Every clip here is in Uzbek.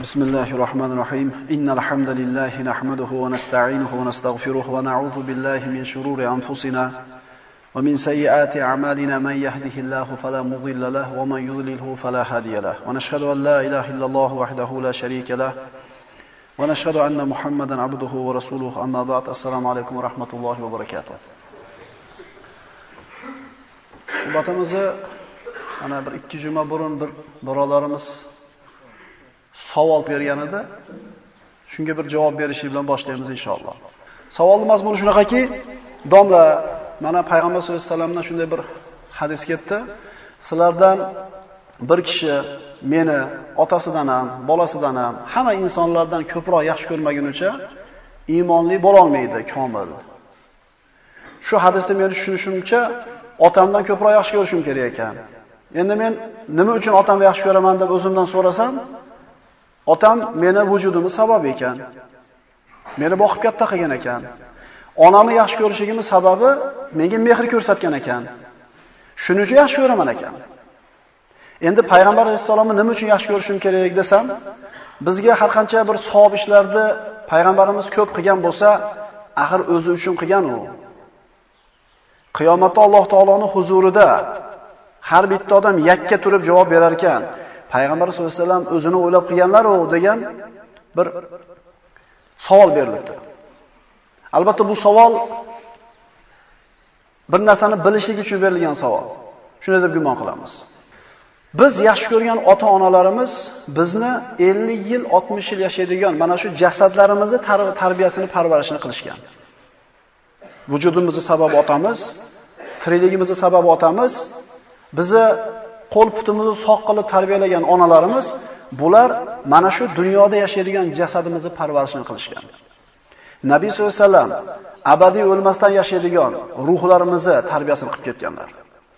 بسم الله الرحمن الرحيم إن الحمد لله نحمده ونستعينه ونستغفره ونعوذ بالله من شرور أنفسنا ومن سيئات أعمالنا من يهده الله فلا مضل له ومن يضلله فلا هادي له ونشهد أن لا إله إلا الله وحده لا شريك له ونشهد أن محمدا عبده ورسوله أما بعد السلام عليكم ورحمة الله وبركاته. Suhbatimizni ana bir 2 juma burun bir birodarimiz savol bergan edi. Shunga bir javob berishi bilan boshlaymiz inshaalloh. Savolning mazmuni shunaqaki, domla, mana payg'ambar sollallohu alayhi vasallamdan shunday bir hadis ketdi. Sizlardan bir kishi meni otasidan ham, bolasidan ham, hamma insonlardan ko'proq yaxshi ko'rmagunicha iymonli bo'la olmaydi, komil. Shu hadisda men tushunishimcha, otamdan ko'proq yaxshi ko'rishim kerak ekan. Endi men nima uchun otamni yaxshi ko'raman deb o'zimdan so'rasam, otam meni vujudimning sababi ekan. Meni boqib katta qilgan ekan. Onamni yaxshi ko'rishimning sababi menga mehr ko'rsatgan ekan. Shuning uchun yaxshi ko'raman ekan. Endi payg'ambar alayhisolamni nima uchun yaxshi ko'rishim kerak desam, bizga har qancha bir savob ishlarni payg'ambarimiz ko'p qilgan bo'lsa, axir o'zi uchun qilgan u. Qiyomatda Alloh taoloning huzurida har bitta odam yakka turib javob berar ekan. Payg'ambar sollallohu alayhi vasallam o'zini o'ylab qilganlar-ku degan bir savol berilibdi. Albatta bu savol bir narsani bilishlik uchun berilgan savol. Shunday deb gumon qilamiz. Biz yaxshi ko'rgan ota-onalarimiz bizni 50 yil, 60 yil yashaydigan mana shu jasadlarimizni tarbiyasini, parvarishini qilishgan. Vujudimizning sababi otamiz, tirikligimizning sababi otamiz, bizni qo'l-putimizni sog' qilib tarbiyalagan onalarimiz, bular mana shu dunyoda yashaydigan jasadimizni parvarishini qilishgan. Nabiy sollallohu alayhi vasallam abadiy o'lmasdan yashaydigan ruhlarimizni tarbiyasini qilib ketganlar.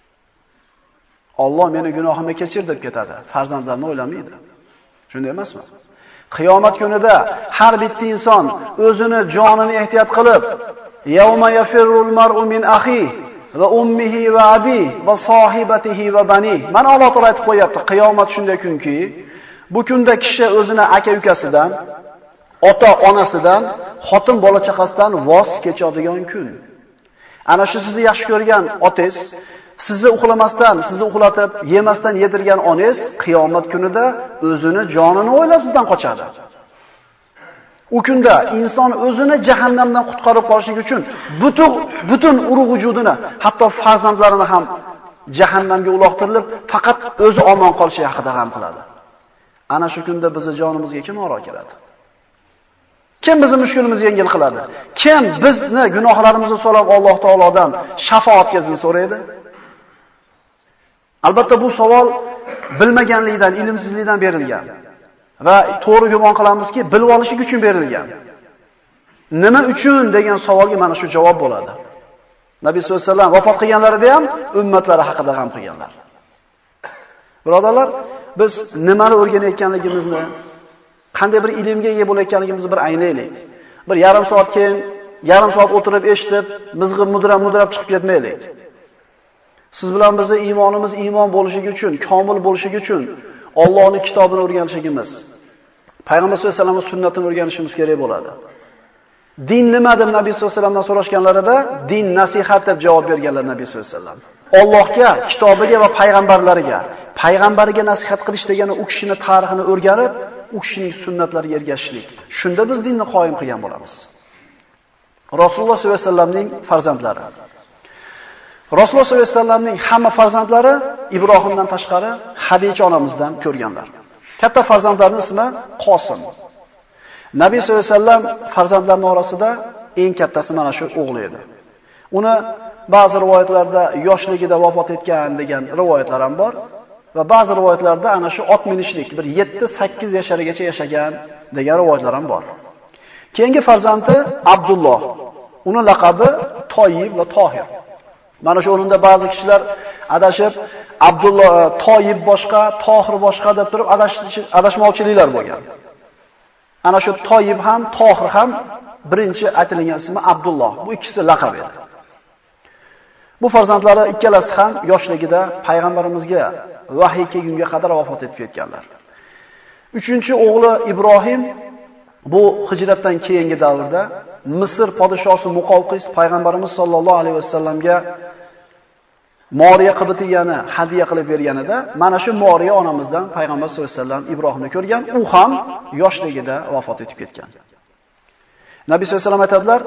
Alloh meni gunohimni kechir deb ketadi, farzandlarni o'ylamaydi. Shunday emasmi? Qiyomat kunida har bitta inson o'zini jonini ehtiyot qilib, yawma yafirrul mar'u min akhihi va ummihi va abi va sohibatihi va bani. Mana Alloh taolo aytib qo'yapti, qiyomat shunday kunki, bu kunda kishi o'zini aka-ukasidan, ota-onasidan, xotin bola-chaqasidan voz kechadigan kun. Ana shu sizni yaxshi ko'rgan otangiz, sizni uxlamasdan, sizni uxlatib, yemasdan yedirgan onangiz qiyomat kunida o'zini jonini o'ylab sizdan qochadi. U kunda inson o'zini jahannamdan qutqarib qolishlik uchun butun urug' vujudini, hatto farzandlarini ham jahannamga uloqtirilib, faqat o'zi omon qolishi haqida g'am qiladi. Ana shu kunda bizni jonimizga kim oro keladi? Kim bizning mushkulimizni yengil qiladi? Kim bizni gunohlarimizni so'rab Alloh taolodan shafaat kezini so'raydi? Albatta bu savol bilmaganlikdan, ilmsizlikdan berilgan. Va to'g'ri gumon qilamizki, bilib olishlik uchun berilgan. Nima uchun degan savolga mana shu javob bo'ladi. Nabiy sollallohu alayhi vasallam vafot qilganlarida ham ummatlari haqida g'am qilganlar. Birodarlar, biz nimani o'rganayotganligimizni, qanday bir ilmga ega bo'layotganligimizni bir anglaylik. Bir yarim soat keyin, yarim soat o'tirib eshitib, mizg'ib mudrab chiqib ketmaylik. Siz bilan bizning iymonimiz iymon bo'lishligi uchun, komil bo'lishligi uchun Allohning kitobini o'rganishimiz, payg'ambar sollallohu alayhi vasallamning sunnatini o'rganishimiz kerak bo'ladi. Din nima deb Nabiy sollallohu alayhi vasallamdan so'rashganlarida, din nasihat deb javob berganlar Nabiy sollallohu alayhi vasallam. Allohga, kitobiga va payg'ambariga nasihat qilish degani u kishining tarixini o'rganib, u kishining sunnatlariga ergashishlik. Shunda biz dinni qoyim qilgan bo'lamiz. Rasululloh sollallohu alayhi vasallamning farzandlari. Rasululloh sollallohu alayhi vasallamning hamma farzandlari Ibrohimdan tashqari Hadija onamizdan ko'rganlar. Katta farzandlarning ismi Qosim. Nabiy sollallohu alayhi vasallam farzandlarining orasida eng kattasi mana shu o'g'li edi. Uni ba'zi rivoyatlarda yoshligida vafot etgan degan rivoyatlar ham bor va ba'zi rivoyatlarda ana shu ot minishlik bir 7-8 yashargacha yashagan degan rivoyatlar ham bor. Keyingi farzandi Abdulloh. Uning laqabi Toyib va Tohir. Mana shu o'rinda ba'zi kishilar adashib Abdulloh Toyib boshqa, Tohir boshqa deb turib adashmovchiliklar bo'lgan. Ana shu Toyib ham, Tohir ham birinchi aytilgan ismi Abdulloh. Bu ikkisi laqab edi. Bu farzandlari ikkalasi ham yoshligida payg'ambarimizga vahiy kelgunga qadar vafot etib ketganlar. Uchinchi o'g'li Ibrohim bu hijratdan keyingi davrda Misr podshosi Muqovqis payg'ambarimiz sollallohu alayhi vasallamga Moriya qibtiyani hadiya qilib berganida, mana shu Moriya onamizdan payg'ambar sollallohu alayhi vasallam Ibrohimni ko'rgan, u ham yoshligida vafot etib ketgan. Nabiy sollallohu alayhi vasallam aytadilar,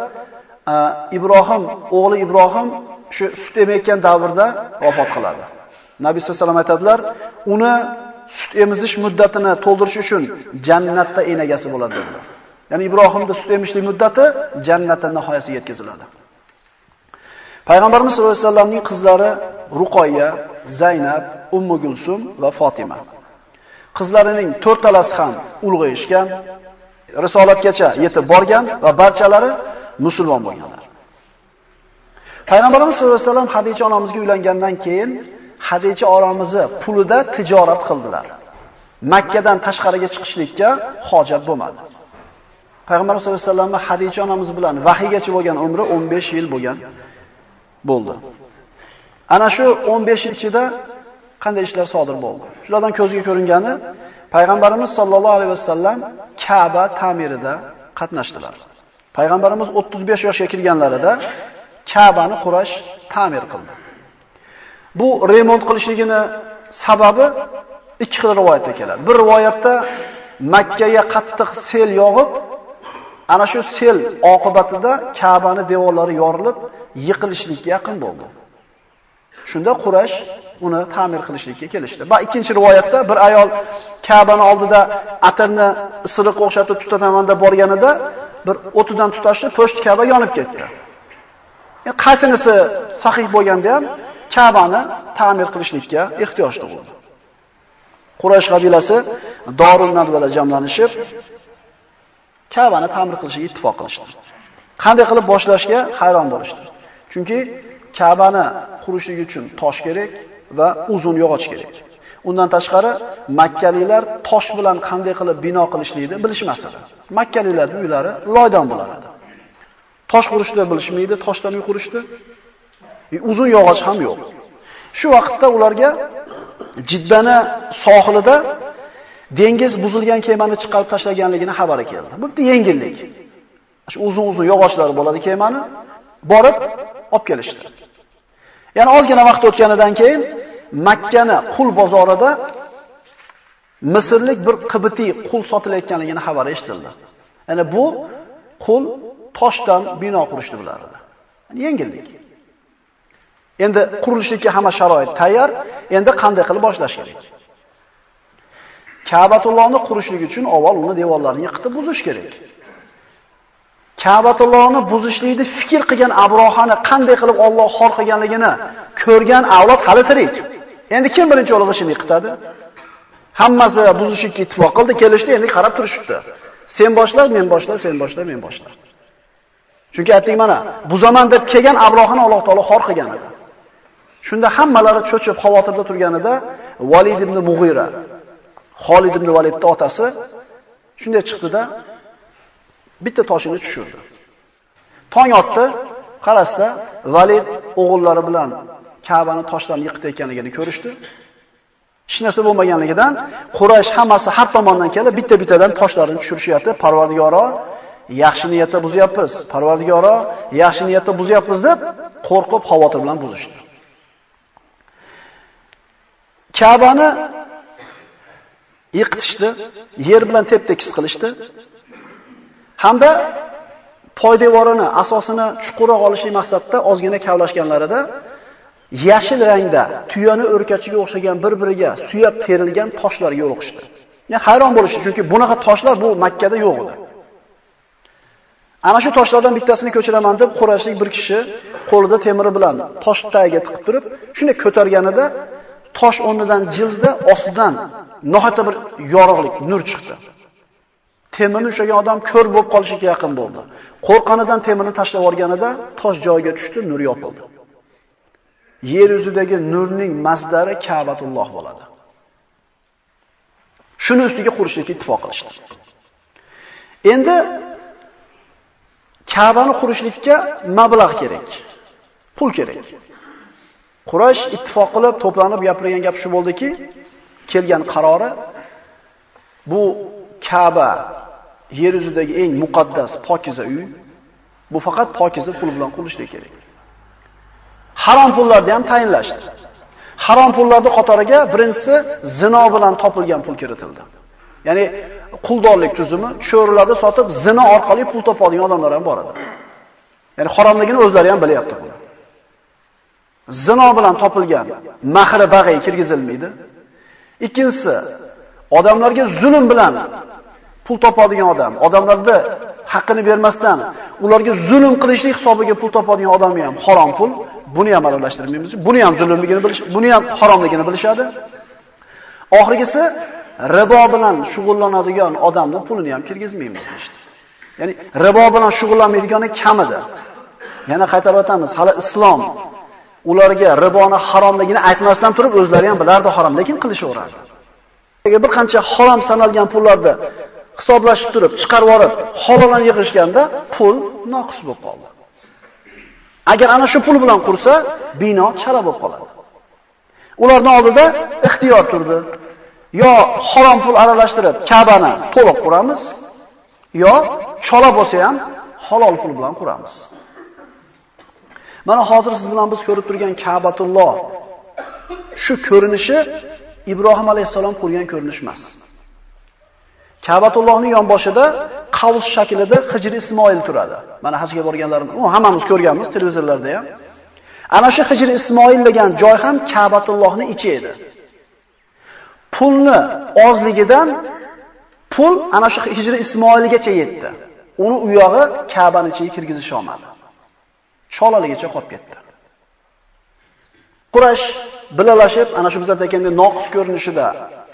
o'g'li Ibrohim shu sut emayotgan davrda vafot qiladi. Nabiy sollallohu alayhi vasallam aytadilar, uni sut emizish muddatini to'ldirish uchun jannatda enagasi bo'ladi dedilar. Ya'ni Ibrohimning sut emishlik muddati jannatdan nihoyasiga yetkaziladi. Payg'ambarimiz sollallohu alayhi vasallamning qizlari Ruqoyya, Zaynab, Ummu Gulsum va Fatima. Qizlarining to'rtalasi ham ulg'ayishgan, risolatgacha yetib borgan va barchalari musulmon bo'lganlar. Payg'ambarimiz sollallohu alayhi vasallam Xadicha onamizga uylangandan keyin Xadicha onamizni pulida tijorat qildilar. Makka dan tashqariga chiqishlikka hojat bo'lmadi. Payg'ambarimiz sollallohu alayhi vasallam Xadicha onamiz bilan vahiygacha bo'lgan umri 15 yil bo'ldi. Ana shu 15 yil ichida qanday ishlar sodir bo'ldi? Shulardan ko'zga ko'ringani, Payg'ambarimiz sollallohu alayhi vasallam Ka'ba ta'mirida qatnashdilar. Payg'ambarimiz 35 yoshga kirganlarida Ka'bani Quraysh ta'mir qildi. Bu remont qilishligini sababi ikki xil rivoyatda keladi. Bir rivoyatda Makkaga qattiq sel yog'ib, ana shu sel oqibatida Ka'bani devorlari yorilib, yiqilishlikka yaqin bo'ldi. Shunda Quraysh uni ta'mir qilishlikka kelishdi. Va ikkinchi rivoyatda bir ayol Ka'bani oldida atirni isiriqqa o'xshatib tutaman deb borganida bir o'tidan tutashdi, po'st Ka'ba yonib ketdi. Qaysinisi sahih bo'lganda ham Ka'bani ta'mir qilishlikka ehtiyojli bo'ldi. Quraysh qabilasi Dorun Nadvada jamlanishib Ka'bani ta'mir qilishga ittifoq qilishdi. Qanday qilib boshlashga hayron bo'lishdi. Chunki Ka'bani qurishlik uchun tosh kerak va uzun yog'och kerak. Undan tashqari Makkaliklar tosh bilan qanday qilib bino qilishlikni bilishmas edi. Makkaliklarning uylari loydan bo'lar edi. Tosh qurishni bilishmaydi, toshdan uy qurishdi. Uzun yog'och ham yo'q. Shu vaqtda ularga Jiddani sohilida dengiz buzilgan kemani chiqarib tashlaganligini xabari keldi. Bu yengillik. Shu uzun yog'ochlari bo'ladi kemani borib olib kelishdi. Ya'ni ozgina vaqt o'tganidan keyin Makkani qul bozorida Misrlik bir qibtiy qul sotilayotganligini xabari eshitildi. Ya'ni bu qul toshdan bino qurishni bilardi. Ya'ni yengillik. Endi qurilishga hamma sharoit tayyor. Endi qanday qilib boshlash kerak? Ka'batullohni qurishlik uchun avval uni devorlarini yiqitib buzish kerak. Ka'batullohni buzishlikni fikr qilgan Abrohani qanday qilib Alloh xor qilganligini ko'rgan avlod hali tirik. Endi kim birinchi o'g'li ishini yiqitadi? Hammasi buzishga ittifoq qildi, kelishdi, endi qarab turishibdi. Sen boshla, men boshla, sen boshla, men boshla. Chunki ayting mana, buzaman deb kelgan Abrohani Alloh taolo xor qilgan edi. Shunda hammalari cho'chib xavotirda turganida Valid ibn Mughira, Xolid ibn Validning otasi shunday chiqdi-da, bitta toshini tushirdi. Tong otdi, qarasa Valid o'g'illari bilan Ka'bani toshdan yiqitayotganligini ko'rishdi. Hech narsa bo'lmaganligidan Quraysh hammasi har tomondan kelib bitta-bittadan toshlarini tushirishyapti. Parvardigoro, yaxshi niyatda buzyapmiz. Parvardigoro, yaxshi niyatda buzyapmiz deb qo'rqib xavotir bilan buzishdi. Ka'bani yiqitishdi, yer bilan tep-tekis qilishdi. Hamda poydevorini, asosini chuqurroq olishlik maqsadida ozgina kavlashganlarida yashil rangda tuyani o'rkachiga o'xshagan bir-biriga suyab terilgan toshlarga yo'liqishdi. Yani hayron bo'lishdi, chunki bunaqa toshlar bu Makkada yo'q edi. Ana shu toshlardan bittasini ko'chiraman deb Qurayshlik bir kishi qo'lida temiri bilan tosh tagiga tiqib turib, shuni ko'targanida tosh o'rnidan jildi, ostidan nohata bir yorug'lik, nur chiqdi. Temirni ushlagan odam ko'r bo'lib qolishiga yaqin bo'ldi. Qo'rqqanidan temirni tashlab yuborganida tosh joyiga tushdi, nur yopildi. Yer yuzidagi nurning masdari Ka'batulloh bo'ladi. Shuni ustiga qurishga ittifoq qilishdi. Endi Ka'bani qurishlikka mablag' kerak. Pul kerak. Quraysh ittifoq qilib to'planib gapirgan gap shu bo'ldiki, kelgan qarori Bu Ka'ba yer yuzidagi eng muqaddas, pokiza uy. Bu faqat pokiza pul bilan qurilishligi kerak. Harom pullarni ham tayinlashdi. Harom pullarning qatoriga birinchisi zino bilan topilgan pul kiritildi. Ya'ni quldorlik tuzumi, cho'rilarni sotib zino orqali pul topadigan odamlar ham bor edi. Ya'ni haromligini o'zlari ham bilyapti buni. Zino bilan topilgan mahri bag'ay kirgizilmaydi. Ikkinchisi, odamlarga zulm bilan pul topadigan odam, odamlarga haqqini bermasdan ularga zulm qilishlik hisobiga pul topadigan odamga ham harom pul, buni ham aralashtirmaymiz. Buni ham zulmligini bilish, buni ham haromligini bilishadi. Oxirgisi ribo bilan shug'ullanadigan odamning pulini ham kirgizmaymiz deydi. Ya'ni ribo bilan shug'ullanmaydigani kamida. Yana qaytarib o'tamiz, hali islom ularga riboni haromligini aytmasdan turib o'zlari ham bilardi harom, lekin qilishaveradi. Bir qancha harom sanalgan pullarni hisoblashib turib, chiqarib olib, haloldan yig'ishganda pul noqis bo'lib qoldi. Agar ana shu pul bilan qursa, bino chala bo'lib qoladi. Ularning oldida ixtiyor turdi. Yo harom pul aralashtirib Ka'bani to'liq quramiz, yo chala bo'lsa ham halol pul bilan quramiz. Mana hozir siz bilan biz ko'rib turgan Ka'batulloh shu ko'rinishi Ibrohim alayhisalom qurgan ko'rinish emas. Ka'batullohning yonboshida qavs shaklida Hijr Ismoil turadi. Mana hajga borganlarimiz, hammamiz ko'rganmiz televizorlarda ham. Ana shu Hijr Ismoil degan joy ham Ka'batullohning ichi edi. Pulni ozligidan pul ana shu Hijr Ismoilgacha yetdi. Uni u yog'i Ka'baning ichiga kirgizish olmadi. Cholaligicha qolib ketdi. Quraysh bilalashib ana shu bizlar aytganda noqis ko'rinishida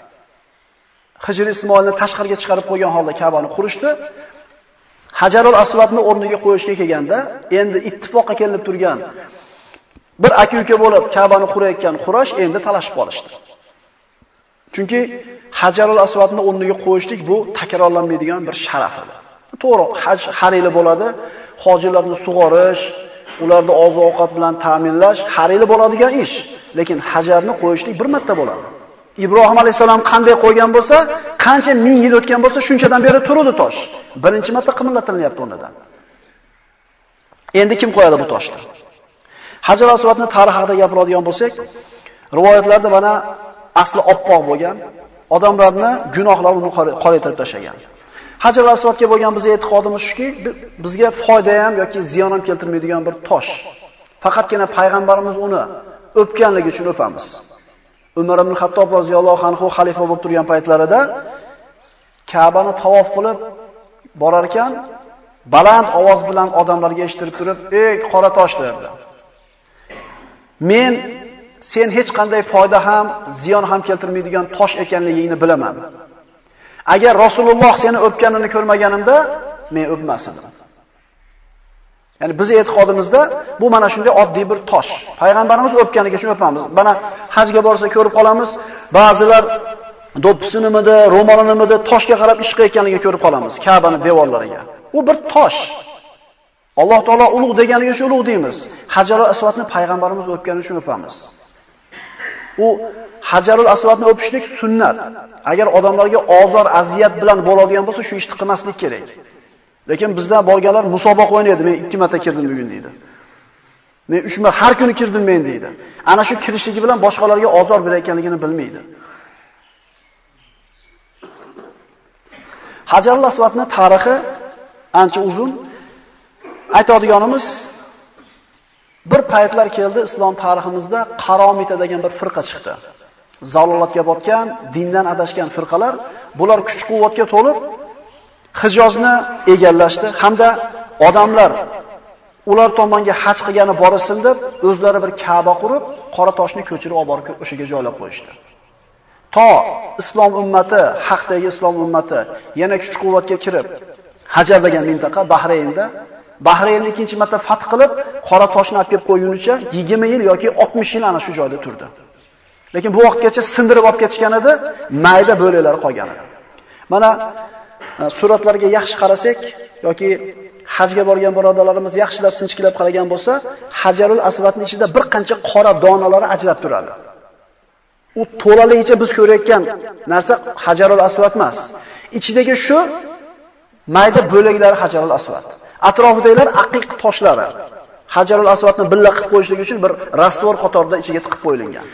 Hijr Ismoilni tashqariga chiqarib qo'ygan holda Ka'bani qurishdi. Hajarul Aswadni o'rniga qo'yishga kelganda, endi ittifoqqa kelib turgan bir aka-uka bo'lib Ka'bani qurayotgan Quraysh endi talashib qolishdi. Chunki Hajarul Aswadni o'rniga qo'yishlik bu takrorlanmaydigan bir sharaf edi. To'g'ri, haj har yili bo'ladi. Hojilarni sug'orish, ularni oziq-ovqat bilan ta'minlash har yili bo'ladigan ish. Lekin hajarni qo'yishlik bir marta bo'ladi. Ibrohim alayhisalom qanday qo'ygan bo'lsa, qancha ming yil o'tgan bo'lsa, shunchadan beri turadi tosh. Birinchi marta qimillatilyapti o'rnidan. Endi kim qo'yadi bu toshni? Hajar Aswadni tarixi haqida gapiradigan bo'lsak, rivoyatlarda mana asli oppoq bo'lgan, odamlarni gunohlari uni qoraytirib tashlagan. Hajar Aswadga bo'lgan bizning e'tiqodimiz shuki, bizga foyda ham yoki ziyon ham keltirmaydigan bir tosh. Faqatgina payg'ambarimiz uni o'pganligi uchun o'pamiz. Umar ibn Xattob roziyallohu anhu xalifa bo'lib turgan paytlarida Ka'bani tavof qilib borar ekan, baland ovoz bilan odamlarga eshittirib turib, "Ey qora tosh" derdi. "Men sen hech qanday foyda ham, ziyon ham keltirmaydigan tosh ekanligingni bilaman. Agar Rasululloh seni o'pganini ko'rmaganimda, men o'pmas edim." Ya'ni biz e'tiqodimizda bu mana shunday oddiy bir tosh. Payg'ambarimiz o'pganiga uchun o'pamiz. Mana hajga borsa ko'rib qolamiz. Ba'zilar do'ppisinimidi, ro'molinimidi toshga qarab ish qilayotganligini ko'rib qolamiz Ka'baning devorlariga. U bir tosh. Alloh taolo ulug' deganiga uchun ulug' deymiz. Hajarul Aswadni payg'ambarimiz o'pgani uchun o'pamiz. U Hajarul Aswadni o'pishlik sunnat. Agar odamlarga ozor, aziyat bilan bo'ladigan bo'lsa, shu ishni qilmaslik kerak. Lekin bizdan borganlar musobaqa o'ynaydi. Men 2 marta kirdim bugun deydi. Men 3 marta har kuni kirdim men deydi. Ana shu kirishligi bilan boshqalarga ozor berayotganligini bilmaydi. Hajarul Aswadni tarixi ancha uzun. Aytadiganimiz bir paytlar keldi islom tariximizda qaromita degan bir firqa chiqdi. Zalolatga botgan, dindan adashgan firqalar, bular kuch-quvvatga to'lib Hijozni egallashdi hamda odamlar ular tomonga haj qilgani borasin deb o'zlari bir Ka'ba qurib, qora toshni ko'chirib olib borib o'shaga joylab qo'yishdi. To islom ummati, haqdagi islom ummati yana kuch-quvvatga kirib, Hajar degan mintaqa Bahraynni ikkinchi marta fath qilib, qora toshni olib kelib qo'ygunicha 20 yil yoki 60 yil ana shu joyda turdi. Lekin bu vaqtgacha sindirib olib ketishgan edi, mayda bo'laklari qolgan edi. Mana suratlarga yaxshi qarasak yoki hajga borgan birodarlarimiz yaxshilab sinchkilab qaragan bo'lsa, Hajarul Aswadning ichida bir qancha qora donalari ajrab turadi. U to'laligicha biz ko'rayotgan narsa Hajarul Asvad emas. Ichidagi shu mayda bo'laklari Hajarul Asvad. Atrofidagilar aqiq toshlari. Hajarul Aswadni billa qilib qo'yishlik uchun bir rastvor qatorida ichiga tiqib qo'yilgan.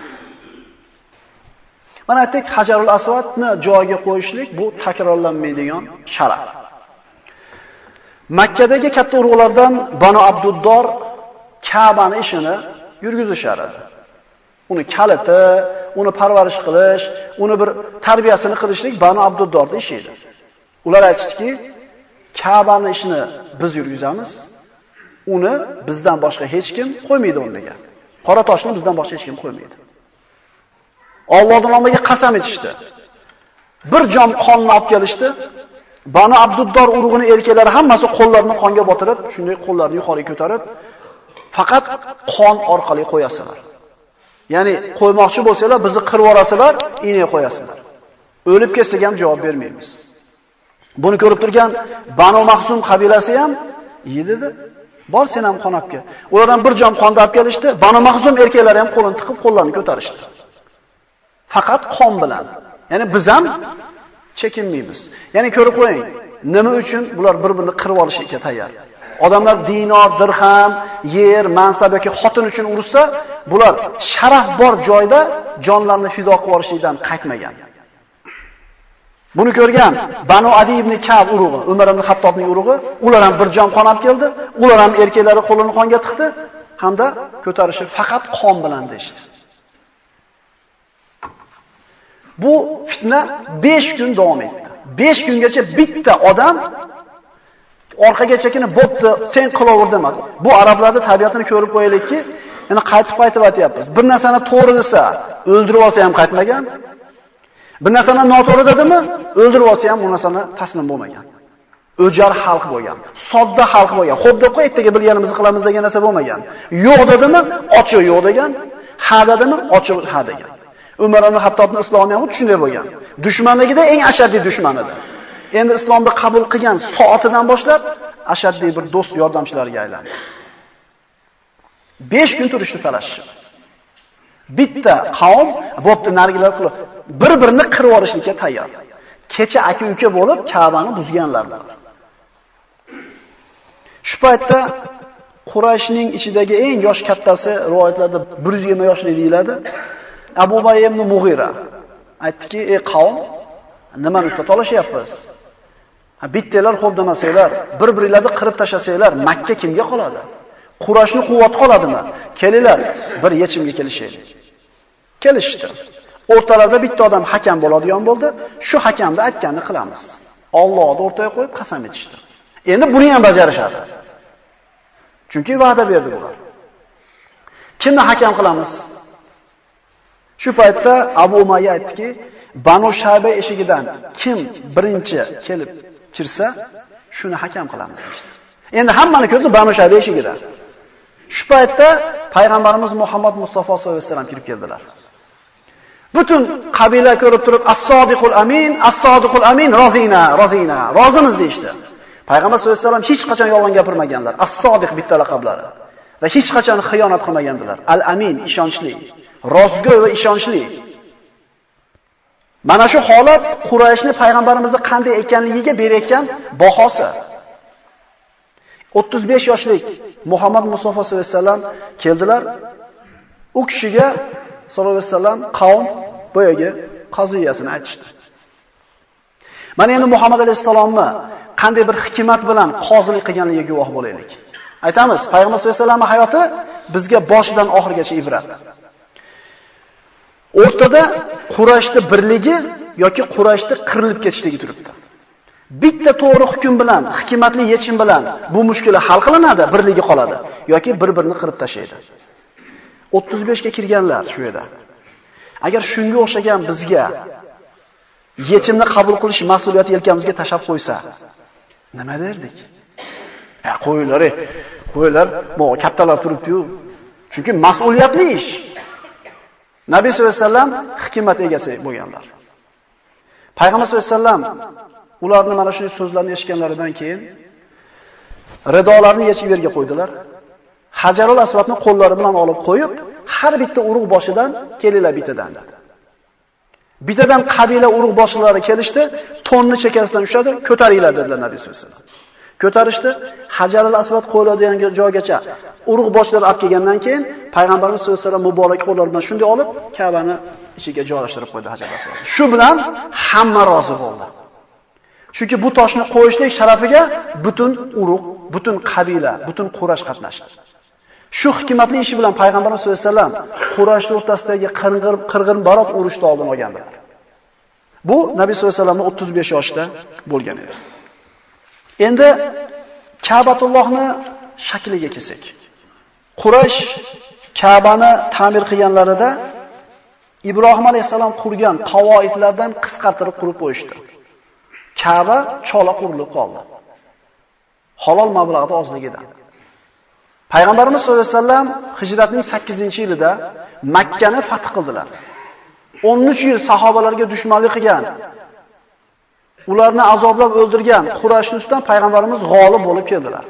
Mana aytdik, Hajarul Aswadni joyiga qo'yishlik bu takrorlanmaydigan sharaf. Makkadagi katta urug'lardan Banu Abduddor Ka'bani ishini yurgizishar edi. Uni kaliti, uni parvarish qilish, uni bir tarbiyasini qilishlik Banu Abduddorning ishi edi. Ular aytishdiki, Ka'bani ishini biz yurgizamiz, uni bizdan boshqa hech kim qo'ymaydi o'rniga. Qora toshni bizdan boshqa hech kim qo'ymaydi. Allohning nomiga qasam etishdi. Bir jom qonni olib kelishdi. Banu Abduddor urug'ini erkaklari hammasi qo'llarini qonga botirib, shunday qo'llarini yuqoriga ko'tarib, faqat qon orqali qo'yasizlar. Ya'ni qo'ymoqchi bo'lsalar, bizni qirib yorasizlar, iynay qo'yasizlar. O'lib ketsak ham javob bermaymiz. Buni ko'rib turgan Banu Mahsum qabilasi ham yedi. Bor sen ham qon olib kel. Ulardan bir jom qonni olib kelishdi. Banu Mahsum erkaklari ham qo'lini tiqib qo'llarini ko'tarishdi. Faqat qon bilan. Ya'ni biz ham chekinmaymiz. Ya'ni ko'rib qo'ying, nima uchun bular bir-birini qirib olishga tayyor. Odamlar dinor, dirham, yer, mansab yoki xotin uchun urushsa, bular sharaf bor joyda jonlarini fido qilib olishdan qaytmagan. Buni ko'rgan Banu Adi ibn Ka'b urug'i, Umar ibn Xattobning urug'i, ular ham bir jon qon olib keldi, ular ham erkaklari qo'lini qonga tiqdi hamda ko'tarishi faqat qon bilan deydi. Bu fitna 5 kun davom etdi. 5 kungacha bitta odam orqaga chekinib, "Bo'pti, sen qilaver" demadi. Bu arablarning tabiatini ko'rib qo'yaylikki, yana qaytib aytyapmiz. Bir narsani to'g'ri desa, o'ldirib olsa ham qaytmagan. Bir narsani noto'g'ri dedimi, o'ldirib olsa ham bu narsani taslim bo'lmagan. O'jar xalq bo'lgan, sodda xalq bo'lgan. Xo'p deb qo'y, ertaga bilganimizni qilamiz degan narsa bo'lmagan. Yo'q dedimi, ochiq yo'q degan, ha dedimi, ochiq ha degan. Umar ibn Xattobning islomi ham shunday bo'lgan. Dushmanligida eng ashaddiy dushman edi. Endi islomni qabul qilgan soatidan boshlab ashaddiy bir do'st yordamchilariga aylandi. 5 kun turishdi talashishib. Bitta qavm bo'pti narigilar qilib bir-birini qirib olishlikka tayyor. Kecha aka-uka bo'lib Ka'bani buzganlar. Shu paytda Qurayshning ichidagi eng yosh kattasi rivoyatlarda 120 yoshli deyiladi. Abu Bayy ibn Mughira aytdiki, "Ey qavm, nimani ustida talashyapsiz? Bittalar xo'p demasanglar, bir-biringlarni qirib tashlasanglar, Makka kimga qoladi? Qurayshning quvvati qoladimi? Kelinglar, bir yechimga kelishaylik." Kelishdi. O'rtalarida bitta odam hakam bo'ladigan bo'ldi. Shu hakamni aytganini qilamiz. Allohni o'rtaga qo'yib qasam etishdi. Endi buni ham bajarishadi. Chunki va'da berdi bular. Kimni hakam qilamiz? Shu paytda Abu Umayya aytdiki, Banu Shayba eshigidan kim birinchi kelib kirsa, shuni hakam qilamiz dedi. Endi hammani ko'zi Banu Shayba eshigidan. Shu paytda payg'ambarimiz Muhammad Mustafa sollallohu alayhi vasallam kirib keldilar. Butun qabila ko'rib turib, "As-sodiqul amin, as-sodiqul amin, rozina, rozina", rozimiz deydi. Payg'ambar sollallohu alayhi vasallam hech qachon yolg'on gapirmaganlar. As-sodiq bitta laqablari. Va hech qachon xiyonat qilmagandilar. Al-amin, ishonchli, rostgo'y va ishonchli. Mana shu holat Qurayshni payg'ambarimizni qanday ekanligiga berayotgan bahosi. 35 yoshlik Muhammad Mustafa sollallohu alayhi vasallam keldilar. U kishiga sollallohu alayhi vasallam qavm boyagi qaziyasini aytishdi. Mana endi Muhammad alayhisalomni qanday bir hikmat bilan qozilik qilganligiga guvoh bo'laylik. Aytamiz, payg'ambar sollallohu alayhi vasallamning hayoti bizga boshidan oxirigacha ibrat. O'rtada Qurayshning birligi yoki Qurayshning qirilib ketishligi turibdi. Bitta to'g'ri hukm bilan, hikmatli yechim bilan bu mushkula hal qilinadi, birligi qoladi yoki bir-birini qirib tashlaydi. 35 ga kirganlar shu edi. Agar shunga o'xshagan bizga yechimni qabul qilish mas'uliyati yelkamizga tashab qo'ysa, nima derdik? Qo'ylar, bu kattalar turibdi-yu. Chunki mas'uliyatli ish. Nabiy sollallohu alayhi vasallam hikmat egasi bo'lganlar. Payg'ambar sollallohu alayhi vasallam ularning mana shunday so'zlarni eshitganlaridan keyin ridolarni yechib yerga qo'ydilar. Hajarul Aswadni qo'llari bilan olib qo'yib, har bitta urug' boshidan kelinglar bittadan dedi. Bittadan qabila urug' boshliqlari kelishdi, tonni chekkasidan ushladi, ko'taringlar dedilar Nabiy sollallohu alayhi vasallam. Ko'tarishdi, Hajarul Asvad qo'yiladigan joygacha urug' boshliqlar olib kelgandan keyin payg'ambarimiz sollallohu alayhi vasallam muborak qo'llari bilan shunday olib, Ka'bani ichiga joylashtirib qo'ydi Hajarul Asvad. Shu bilan hamma rozi bo'ldi. Chunki bu toshni qo'yishlik sharafiga butun urug', butun qabila, butun Quraysh qatnashdi. Shu hikmatli ishi bilan payg'ambarimiz sollallohu alayhi vasallam Quraysh o'rtasidagi qirg'in-barot urushni oldin olgandilar. Bu Nabiy sollallohu alayhi vasallamning 35 yoshida bo'lgan edi. Endi Ka'batullohni shakliga kelsak. Quraysh Ka'bani ta'mir qilganlarida Ibrohim alayhisalom qurgan qavoidlardan qisqartirib qurib qo'yishdi. Ka'ba chola qurilib qoldi. Halol mablag'da ozligidan. Payg'ambarimiz sollallohu alayhi vasallam hijratning 8-yilida Makka ni fath qildilar. 13 yil sahobalarga dushmanlik qilgan, ularni azoblab o'ldirgan Qurayshning ustidan payg'ambarimiz g'olib bo'lib keldilar.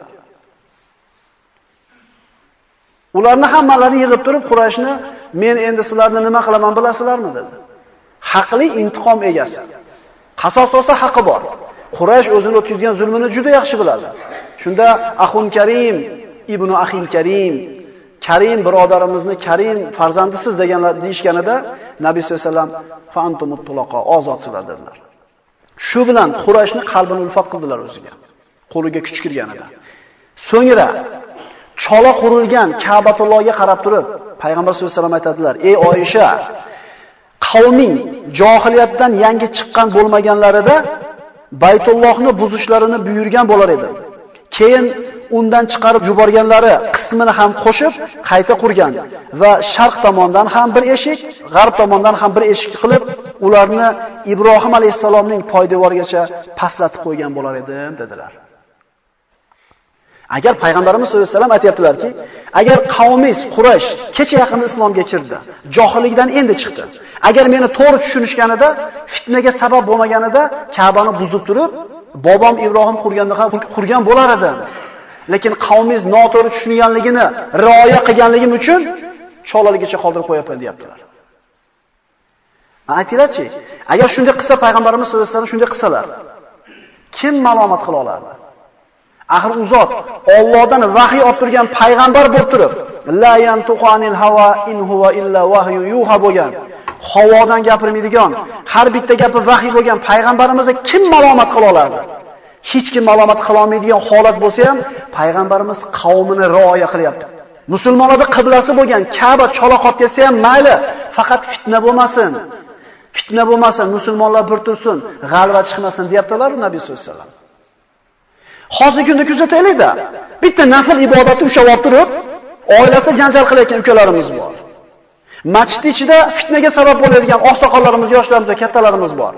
Ularni hammalarini yig'ib turib Qurayshni men endi sizlarni nima qilaman bilasizlarmi dedi. Haqli intiqom egasi. Qasos olsa haqqi bor. Quraysh o'zini o'tkazgan zulmini juda yaxshi biladi. Shunda Axun Karim, Ibnu Axil Karim, Karim birodarimizni Karim farzandisiz deganlar deyishganida Nabiy sollallohu alayhi vasallam fantumut tuloqa ozodsizlar dedilar. Shu bilan Qurayshni qalbini ulfat qildilar o'ziga. Qo'liga kuch kirganida. So'ngra chola qurilgan Ka'batullohga qarab turib, payg'ambar sollallohu alayhi vasallam aytadilar: "Ey Oyisha, qavming johiliyatdan yangi chiqqan bo'lmaganlarida Baytullohni buzishlarini buyurgan bo'lar edi. Keyin undan chiqarib yuborganlari qismini ham qo'shib qayta qurgan va sharq tomondan ham bir eshik, g'arb tomondan ham bir eshik qilib, ularni Ibrohim alayhisalomning poydevorigacha pastlatib qo'ygan bo'lar edim" dedilar. Agar payg'ambarimiz sollallohu alayhi vasallam aytayaptilarki, agar qavmingiz Quraysh kecha yaqinda islomga kirdi, johillikdan endi chiqdi. Agar meni to'g'ri tushunishganida, fitnaga sabab bo'lmaganida Ka'bani buzib turib, bobom Ibrohim qurganda ham qurgan bo'lar edi. Lekin qavmingiz noto'g'ri tushunganligini rioya qilganligim uchun cho'laligicha qoldirib qo'yapman deyaptilar. Aytinglarchi, agar shunday qilsa payg'ambarimiz sollallohu alayhi vasallam shunday qilsalar, kim malomat qila olardi? Axir u zot Allohdan vahiy olib turgan payg'ambar bo'lib turib, la yantuqanil hawa in huwa illa wahyu yuha bo'lgan, havodan gapirmaydigan, har bitta gapi vahiy bo'lgan payg'ambarimizni kim malomat qila olardi? Hech kim malomat qila olmaydigan holat bo'lsa ham payg'ambarimiz qavmini rioya qilyapti. Musulmonlarning qiblasi bo'lgan Ka'ba chola qolib ketsa ham mayli, faqat fitna bo'lmasin. Fitna bo'lmasin, musulmonlar bir tursin, g'alaba chiqmasin deyaptilar Nabiy sollallohu alayhi vasallam. Hozirgi kunda kuzataylik-da. Bitta nafl ibodatni ushlab olib turib, oilasida janjal qilayotgan ukalarimiz bor. Masjid ichida fitnaga sabab bo'ladigan oqsoqollarimiz, yoshlarimiz va kattalarimiz bor.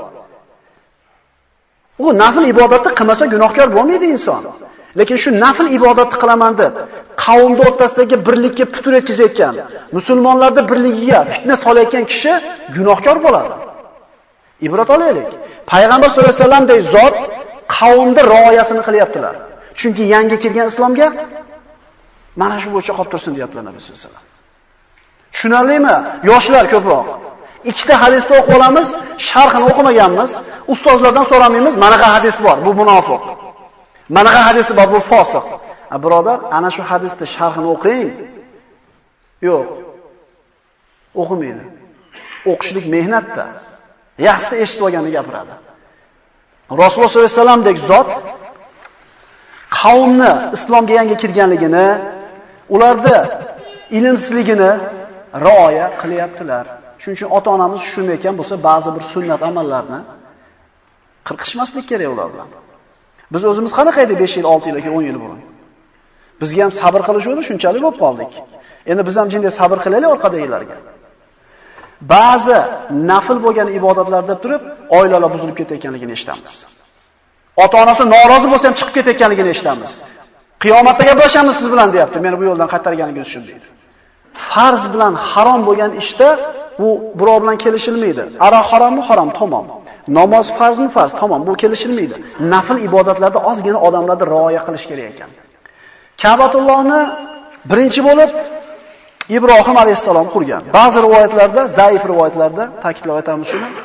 U nafl ibodatni qilmasa gunohkor bo'lmaydi inson. Lekin shu nafl ibodatni qilaman deb qavmda o'rtasidagi birlikka putur yetkazayotgan, musulmonlarda birligiga fitna solayotgan kishi gunohkor bo'ladi. Ibrat olaylik. Payg'ambar sollallohu alayhi vasallamdek zot qavmda rioyasini qilyaptilar. Chunki yangi kelgan islomga mana shu bo'yicha qolib tursin deyaptilar Nabiy sollallohu alayhi vasallam. Tushunarlimi? Yoshlar ko'proq. Ikkita hadisni o'qib olamiz, sharhini o'qimaganmiz, ustozlardan so'ramaymiz, manaqa hadis bor, bu munofiq. Manaqa hadisi bor, bu fosiq. Birodar, ana shu hadisni sharhini o'qing. Yo'q. O'qimaydi. O'qishlik mehnatda. Yaxshi eshitib olganini gapiradi. Rasululloh sollallohu alayhi vasallamdek zot qavmni islomga yangi kirganligini, ularda ilmsizligini rioya qilyaptilar. Shuning uchun ota-onamiz tushunmayotgan bo'lsa, ba'zi bir sunnat amallarni qirqishmaslik kerak ular bilan. Biz o'zimiz qanaqa edi 5 yil, 6 yil yoki 10 yil burun? Bizga ham sabr qilishdi, shunchalik bo'lib qoldik. Endi biz ham jinday sabr qilaylik orqadagilarga. Ba'zi nafl bo'lgan ibodatlarda turib, oilalar buzilib ketayotganligini eshitamiz. Ota-onasi norozi bo'lsa ham chiqib ketayotganligini eshitamiz. Qiyomatda gaplashamiz siz bilan deyapti. Meni bu yo'ldan qaytarganingiz uchun deydi. Farz bilan harom bo'lgan ishda bu birov bilan kelishilmaydi. Aroq harommi? Harom, tamom. Namoz farzmi? Farz, tamom. Bu kelishilmaydi. Nafl ibodatlarda ozgina odamlarga rioya qilish kerak ekan. Ka'batullohni birinchi bo'lib Ibrohim alayhisalom qurgan. Ba'zi rivoyatlarda, zaif rivoyatlarda ta'kidlab aytamiz shuni.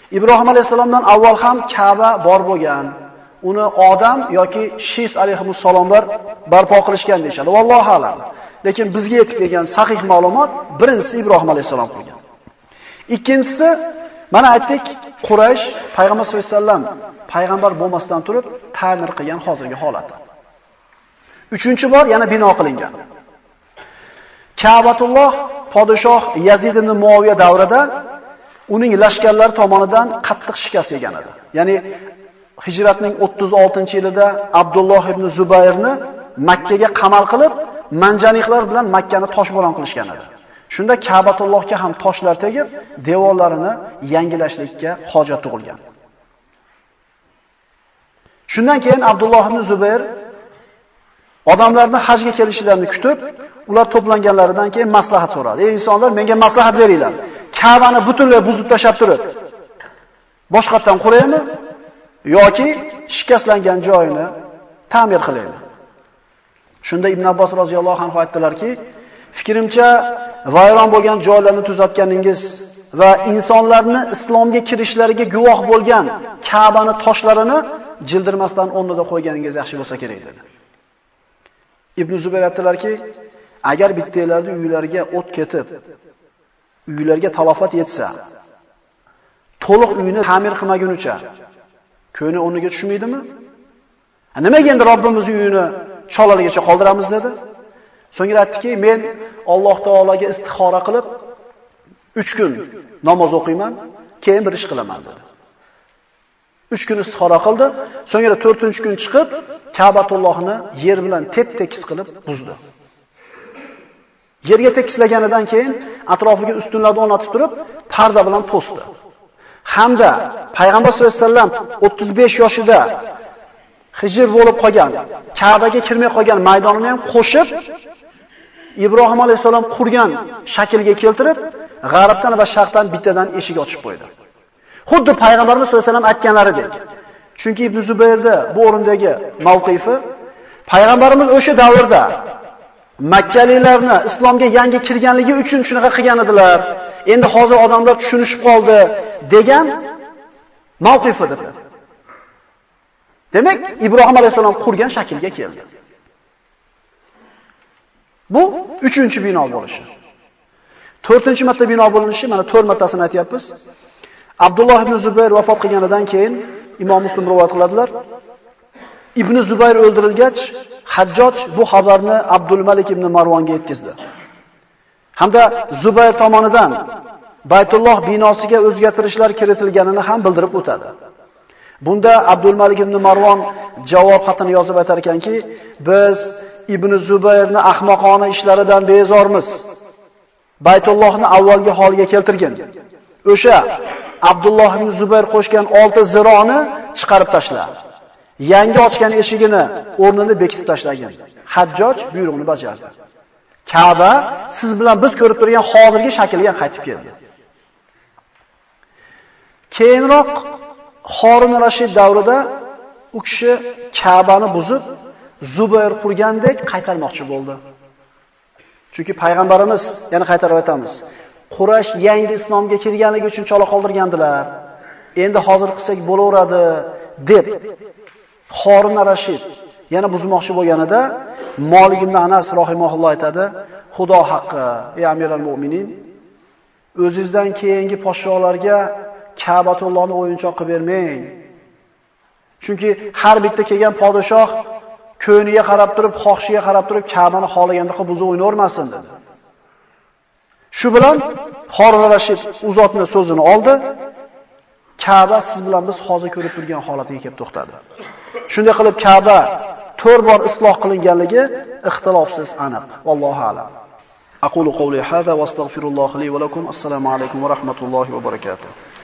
Ibrohim alayhisalomdan avval ham Ka'ba bor bo'lgan. Uni odam yoki Shis alayhimussalomlar barpo qilishgan deyshadi. Vallohu alam. Lekin bizga yetib kelgan sahih ma'lumot birinchisi Ibrohim alayhisalom qilgan. Ikkinchisi, mana aytdik, Quraysh payg'ambar sollallohu alayhi vasallam payg'ambar bo'lmasdan turib ta'mir qilgan hozirgi holati. Uchinchi bor yana bino qilingan. Ka'batulloh podshoh Yazid ibn Muaviya davrida uning lashkarlari tomonidan qattiq shikast yegan edi. Ya'ni Hijratning 36-yilida Abdulloh ibn Zubayrni Makka ga qamal qilib, manjaniqlar bilan Makkani toshbo'ron qilishgan edi. Shunda Ka'batullohga ham toshlar tegib, devorlarini yangilashlikka hojat tug'ilgan. Shundan keyin Abdulloh ibn Zubayr odamlarni hajga kelishlarini kutib, ular to'planganlaridan keyin maslahat so'radi. "Ey insonlar, menga maslahat beringlar. Ka'bani butunlay buzib tashab turib, boshqatdan quraymi yoki shikastlangan joyini ta'mir qilaymi?" Shunda Ibn Abbos roziyallohu anhu aytdilarki, "Fikrimcha, vayron bo'lgan joylarni tuzatganingiz va insonlarni islomga kirishlariga guvoh bo'lgan Ka'bani toshlarini jildirmasdan o'rnida qo'yganingiz yaxshi bo'lsa kerak" dedi. Ibn Zubayr aytdilarki, agar bittalarning uylariga o't ketib, uylarga talofat yetsa, to'liq uyni ta'mir qilmagunicha ko'ni o'rniga tushmaydimi? Nimaga endi Robbimizning uyini cholaligicha qoldiramiz dedi. So'ngra aytdiki, men Alloh taologa istixora qilib 3 kun namoz o'qiyman, keyin bir ish qilaman dedi. 3 kun istixora qildi, so'ngra 4-kun chiqib Ka'batullohni yer bilan tep-tekis qilib buzdi. Yerga tekislaganidan keyin atrofiga ustunlarni o'rnatib turib, parda bilan to'sdi. Hamda payg'ambar sollallohu alayhi vasallam 35 yoshida hijr bo'lib qolgan, Ka'baga kirmay qolgan maydonini ham qo'shib, Ibrohim alayhisalom qurgan shaklga keltirib, g'arbdan va sharqdan bittadan eshik ochib qo'ydi. Xuddi payg'ambarimiz sollallohu alayhi vasallam aytganlaridek. Chunki Ibn Zubayrda bu o'rindagi mavqifi payg'ambarimiz o'sha davrda Makkalilarni islomga yangi kirganligi uchun shunaqa qilgan edilar. Endi hozir odamlar tushunishib qoldi degan mavqif edi. Demak, Ibrohim alayhisalom qurgan shaklga keldi. Bu 3-chi bino bo'lishi. 4-chi marta bino bo'linishi, mana 4 martasini aytyapmiz. Abdulloh ibn Zubayr vafot qilganidan keyin Imom Muslim rivoyat qiladilar. Ibn Zubayr o'ldirilgach, Hajjoj bu xabarni Abdul Malik ibn Marvonga yetkazdi. Hamda Zubayr tomonidan Baytulloh binosiga o'zgartirishlar kiritilganini ham bildirib o'tadi. Bunda Abdul Malik ibn Marvon javob xatini yozib aytar ekanki, biz Ibn Zubayrni ahmoqona ishlaridan bezormiz. Baytullohni avvalgi holiga keltirgan. O'sha Abdulloh ibn Zubayr qo'shgan 6 zironi chiqarib tashla. Yangi ochgan eshigini o'rnini bekitib tashlagan. Hajjoj buyrug'ini bajardi. Ka'ba siz bilan biz ko'rib turgan hozirgi shakliga qaytib keldi. Keyinroq Harun Rashid davrida u kishi Ka'bani buzib, Zubayr qurgandek qaytarmoqchi bo'ldi. Chunki payg'ambarimiz, yana qaytarib aytamiz, Quraysh yangi islomga kirganligi uchun chola qoldirgandilar. Endi hozir qilsak bo'laveradi deb Harun Rashid yana buzmoqchi bo'lganida Malik ibn Anas rahimahulloh aytadi, Xudo haqqi, ey Amirul Mu'minin, o'zingizdan keyingi podshohlarga Ka'batullohni o'yinchoq qilib bermang. Chunki har bitta kelgan podshoh ko'niga qarab turib, xohishiga qarab turib Ka'bani xohlaganda qilib buzib o'ynavermasin dedi. Shu bilan Harun Rashid u zotning so'zini oldi. Ka'ba siz bilan biz hozir ko'rib turgan holatiga kelib to'xtadi. Shunday qilib Ka'ba 4 bor isloh qilinganligi ixtilofsiz aniq. Vallohu a'lam. Aqulu qawli hada va astaghfirulloh li va lakum. Assalomu alaykum va rahmatullohi va barakatuh.